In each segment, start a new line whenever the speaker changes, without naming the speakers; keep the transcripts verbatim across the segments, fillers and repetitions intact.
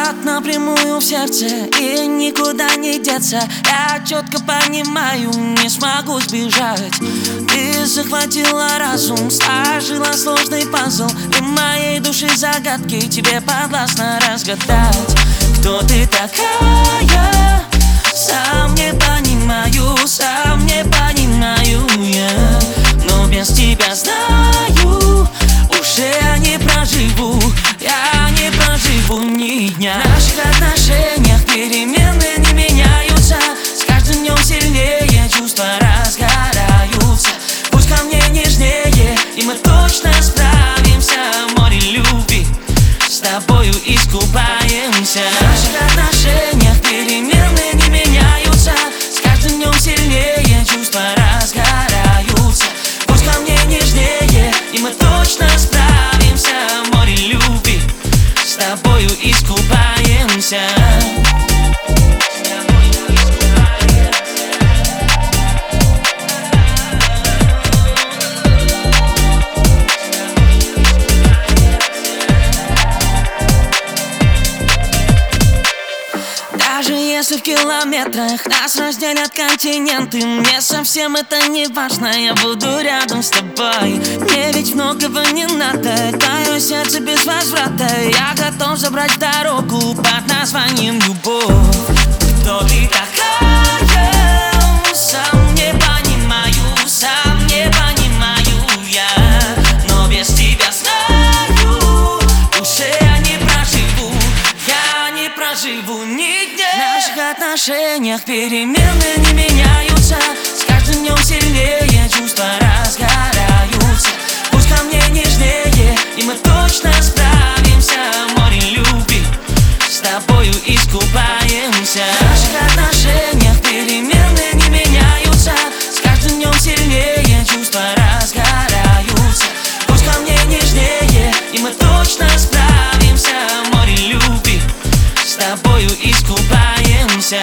Взгляд напрямую в сердце, и никуда не деться. Я четко понимаю, не смогу сбежать. Ты захватила разум, сложила сложный пазл, и моей души загадки тебе подвластно разгадать. Кто ты такая? Сам не понимаю, сам не понимаю я. Но без тебя знаю, уже я не проживу, я не проживу ни дня. В наших отношениях перемены не меняются, с каждым днем сильнее чувства разгораются. Пусть ко мне нежнее, и мы точно справимся. В море любви с тобою искупаемся. В наших отношениях перемены не меняются, с каждым днем сильнее чувства разгораются. Пусть ко мне нежнее, и мы точно справимся. В море любви с тобою искупаемся. Даже если в километрах нас разделят континенты, мне совсем это не важно, я буду рядом с тобой. Мне ведь многого не надо, твое сердце без возврата. Я готов забрать дорогу под названием любовь. Кто ты такая? Сам не понимаю, сам не понимаю я. Но без тебя знаю, уже я не проживу, я не проживу ни дня. В наших отношениях перемены не меняются, с каждым днем сильнее чувства разгораются. Пусть ко мне нежнее, и мы точно справимся. В море любви с тобою искупаемся. В наших отношениях перемены не меняются, с каждым днем сильнее чувства разгораются. Пусть ко мне нежнее, и мы точно справимся. В море любви с тобою искупаемся.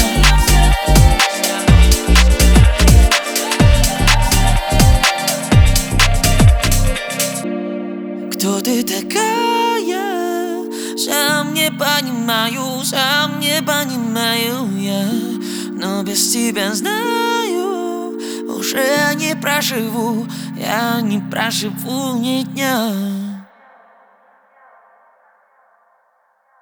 Кто ты такая? Сам не понимаю, сам не понимаю я. Но без тебя знаю, уже не проживу, я не проживу ни дня.